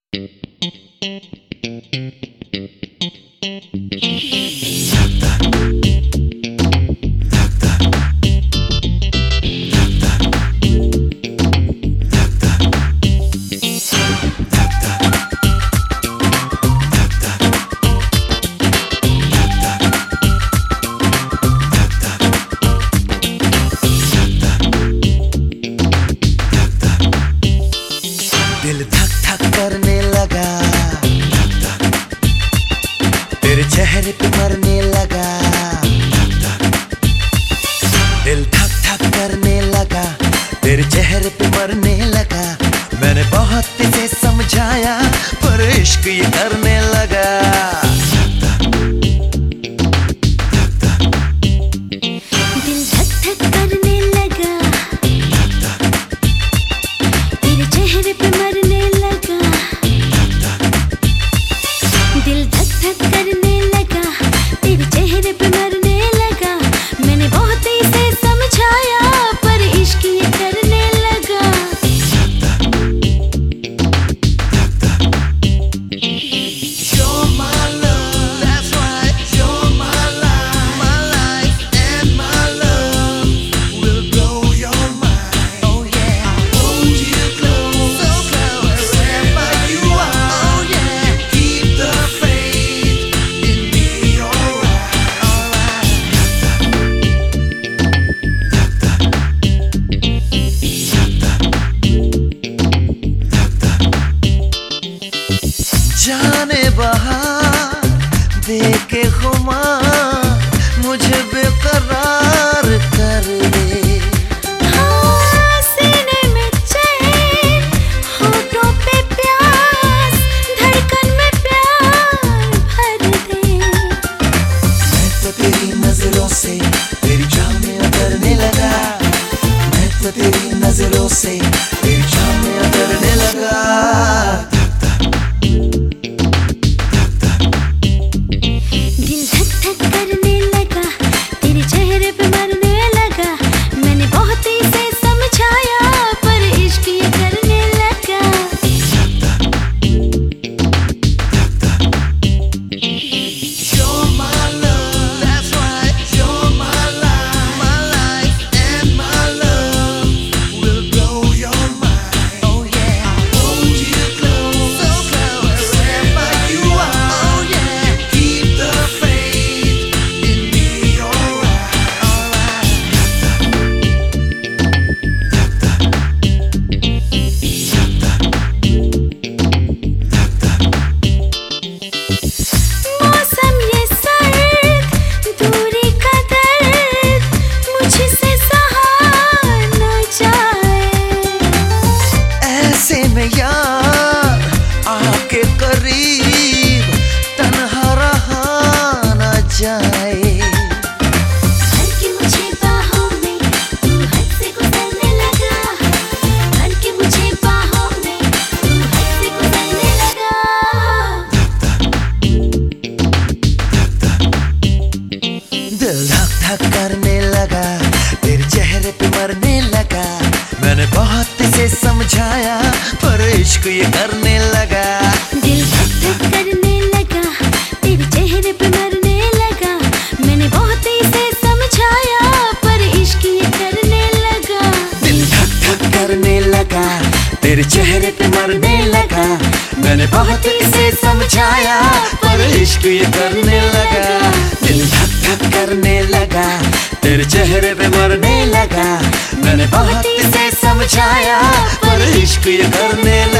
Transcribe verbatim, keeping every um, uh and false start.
दिल धक धक करने लगा, तेरे चेहरे पे मरने लगा। दिल धक धक करने लगा, तेरे चेहरे पे मरने लगा। मैंने बहुत इसे समझाया पर इश्क ये करने लगा। दिल धक धक करने लगा, तेरे चेहरे पे मरने लगा। दिल धक धक करने लगा, तेरे चेहरे पे मरने लगा। मैंने बहुत इसे समझाया पर इश्क ये करने लगा। You're my love, that's right. You're my life, my life and my love will blow your mind. Oh yeah, I hold you close, so close, wherever you are. Oh yeah, you keep the faith in me. Alright, alright. जाने बहार देके खुमार मुझे बेकरार कर दे। हाँ, सीने में चैन, होठों पे प्यास, धड़कन में प्यार भर दे। मैं तो तेरी नजरों से तेरी जान में उतरने लगा। मैं तो तेरी नजरों से तेरी जान में उतरने लगा। दिल धक धक करने लगा, तेरे चेहरे पे मरने लगा। मैंने बहुत इसे समझाया पर इश्क ये करने लगा। You're my love, that's right. You're my life, my life and my love will blow your mind. Oh yeah, I hold you close, so close, wherever you are. Oh yeah, you keep the faith in me. Alright, alright. मौसम ये सर्द, दूरी का दर्द मुझसे सहा न जाए। ऐसे में यार आके करीब तन्हा रहा न जाए। भर के मुझे बाहों में तू हद से गुजरने लगा। भर के मुझे बाहों में तू हद से गुजरने लगा। दिल धक धक करने लगा, तेरे चेहरे पे मरने लगा। मैंने बहुत इसे समझाया पर इश्क ये करने लगा। दिल धक धक करने लगा, तेरे चेहरे पे मरने लगा। मैंने बहुत इसे समझाया पर इश्क ये करने लगा। दिल धक धक करने लगा, तेरे चेहरे पे मरने लगा। मैंने बहुत इसे समझाया पर इश्क ये करने लगा। दिल धक धक करने लगा, तेरे चेहरे पे मरने लगा। मैंने बहुत इसे समझाया पर इश्क ये करने लगा।